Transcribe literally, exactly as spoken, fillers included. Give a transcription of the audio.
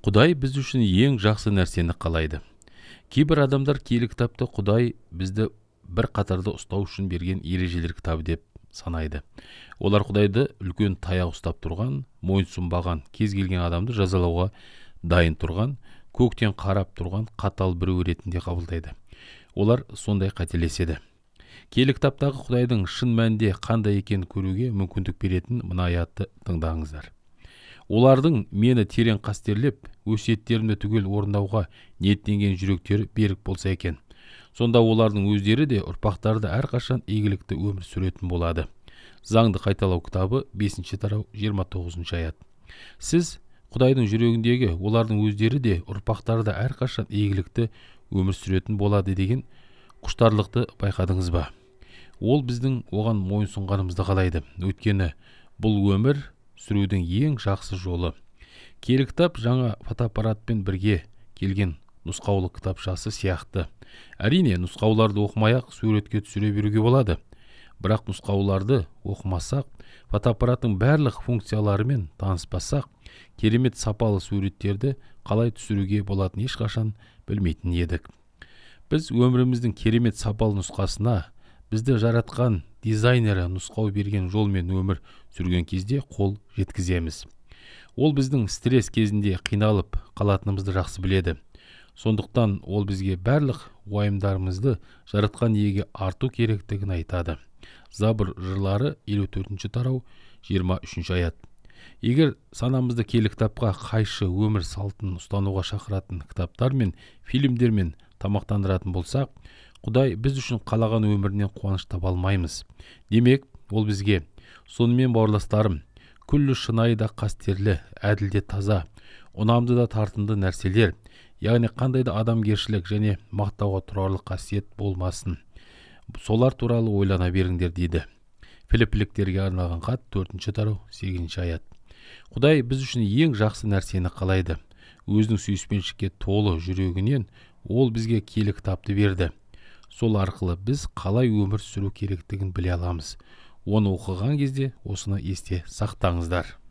Құдай біз үшін ең жақсы нәрсені қалайды. Кейбір адамдар киелі кітапты Құдай бізді бір қатарда ұстау үшін берген ережелер кітабы деп санайды. Олар Құдайды үлкен таяқ ұстап тұрған, мойынсұнбаған, кез келген адамды жазалауға дайын тұрған, көктен қарап тұрған қатал біреу ретінде қабылдайды. Олар сондай қателеседі. Киелі кітаптағы Құдайдың шын мәнінде қандай екенін көруге мүмкіндік беретін мына аятты тыңдаңыздар. Олардың мені терең қастерлеп, өсиеттерімді түгел орындауға ниеттенген жүректері берік болса екен. Сонда олардың өздері де ұрпақтары да әрқашан игілікті өмір сүретін болады. Заңды қайталау кітабы бесінші тарау жиырма тоғызыншы аят. Сіз Құдайдың жүрегіндегі олардың өздері де ұрпақтары да әрқашан игілікті өмір сүретін болады деген құштарлықты байқадыңыз ба? Ол біздің оған мойынсұнғанымызды қалайды. Өйткені бұл өмір сүрудің ең жақсы жолы. Киелі кітап жаңа фотоаппаратпен бірге келген нұсқаулық кітапшасы сияқты. Әрине, нұсқауларды оқымай-ақ суретке түсіре беруге болады. Бірақ нұсқауларды оқымасақ, фотоаппараттың барлық функцияларымен таныспасақ, керемет сапалы суреттерді қалай түсіруге болатынын ешқашан білмейтін едік. Біз өміріміздің керемет сапалы нұсқасына бізді жаратқан дизайнері нұсқау берген жолмен өмір сүрген кезде қол жеткіземіз. Ол біздің стресс кезінде қиналып қалатынымызды жақсы біледі. Сондықтан ол бізге барлық уайымдарымызды жаратқан иеге арту керектігін айтады. Забыр жырлары елу төртінші тарау жиырма үшінші аят. Егер санамызды киелі кітапқа қайшы өмір салтын ұстануға шақыратын кітаптар мен фильмдер мен тамақтандыратын болсақ, Құдай біз үшін қалаған өмірінен қуаныш таба алмаймыз. Демек, ол бізге: сонымен бауырластарым, күллі шынайы да қастерлі, әділ де таза, ұнамды да тартымды нәрселер, яғни қандай да адамгершілік және мақтауға тұрарлық қасиет болмасын, солар туралы ойлана беріңдер дейді. Филиппіліктерге арналған хат төртінші тарау сегізінші аят. Құдай біз үшін ең жақсы нәрсені қалайды. Өзінің сүйіспеншілікке толы жүрегінен ол бізге киелі кітапты берді. Сол арқылы біз қалай өмір сүру керектігін біле аламыз. Оны оқыған кезде осыны есте сақтаңыздар.